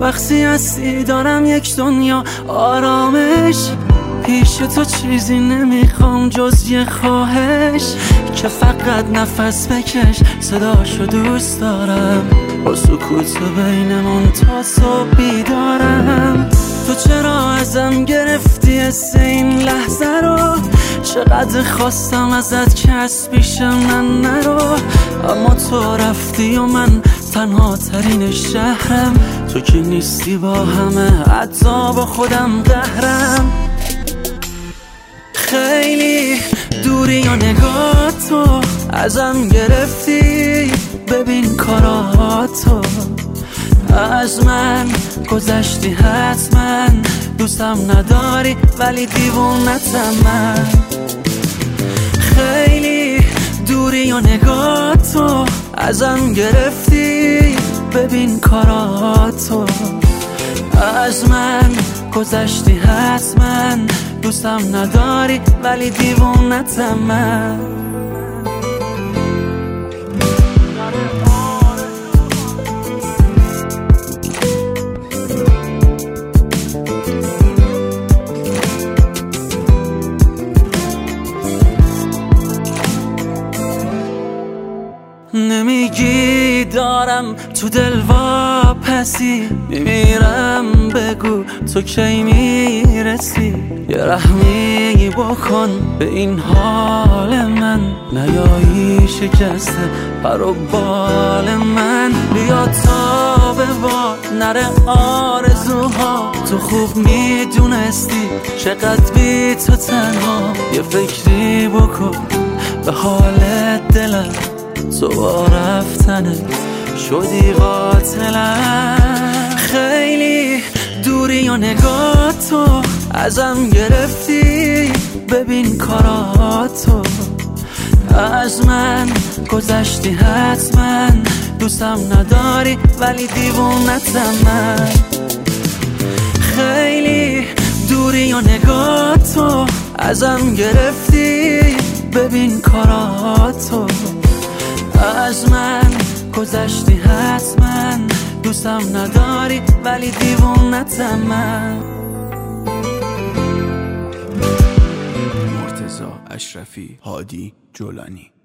وقتی هستی دارم یک دنیا آرامش. پیش تو چیزی نمیخوام جز یه خواهش، که فقط نفس بکش صداشو دوست دارم. با سکوت بینمون تا صبح بیدارم. تو چرا ازم گرفتی حس این لحظه رو؟ چقدر خواستم ازت که از پیش من نرو، اما تو رفتی و من تنها ترین شهرم. تو که نیستی با همه حتی با خودم قهرم. خیلی دوری و نگاهتو ازم گرفتی، ببین کاراتو از من گذشتی حتما. دوستم نداری ولی دیوونتم من. خیلی دوری و نگاهتو ازم گرفتی، ببین کاراتو از من گذشتی حتما. دوستم نداری ولی دیوونتم من. نمیگی دارم تو دل واپسی، میمیرم بگو تو کی میرسی. یه رحمی بکن به این حال من، نیایی شکسته پر و بال من. بیا تا به باد نره آرزوها، تو خوب میدونستی چقدر بی تو تنها. یه فکری بکن به حال دلم، تو با رفتنت شدی قاتلم. خیلی دوری و نگاهتو ازم گرفتی، ببین کاراتو از من گذشتی حتما. دوستم نداری ولی دیوونتم من. خیلی دوری و نگاهتو ازم گرفتی، ببین کاراتو از من گذشتی حتما. دوستم نداری ولی دیوونتم من. مرتضی اشرفی، هادی جولانی.